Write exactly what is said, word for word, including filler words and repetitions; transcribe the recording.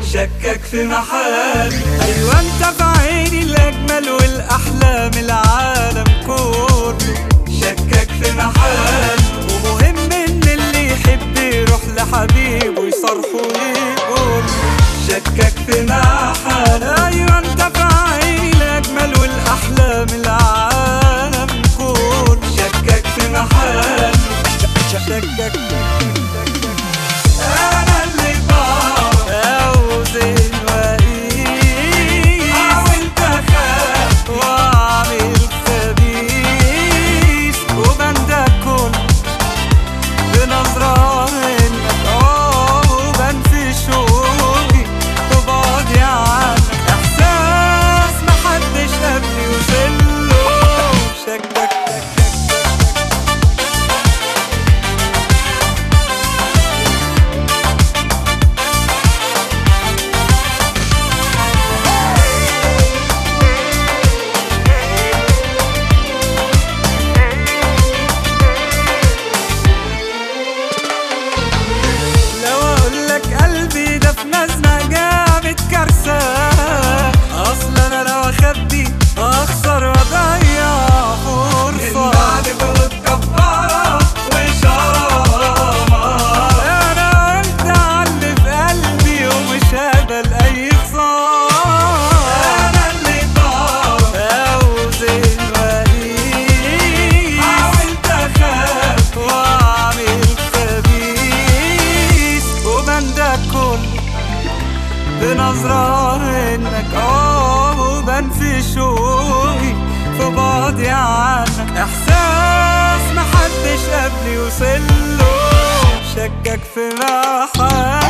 شكك في محل. أيوة انت في عيني الأجمل والأحلام العالم كله، شكك في محل. ومهم إن اللي يحب يروح لحبيبه يصرخه ويقول شكك في محل. أيوة انت في عيني الأجمل والأحلام العالم كله، شكك في محل. شكك أنا اللي بعرف أوزن وأقيس، حاولت أخاف وأعمل خبيث، وبندى كل بنظرة منك آه، وبان في شوقي وبعدي عنك إحساس محدش قبلي وصله. شكك أخسر وأضيع فرصة. النعل غلط كفارة وشرامة، أنا قلت علي في قلبي ومش هقبل أي خسارة. أنا اللي بعرف أوزن وأقيس، حاولت أخاف وأعمل خبيث، وبندى كل بنظرة منك آه، وبان في شوقي في بعدي عنك إحساس محدش قبلي وصله. شكك في محل.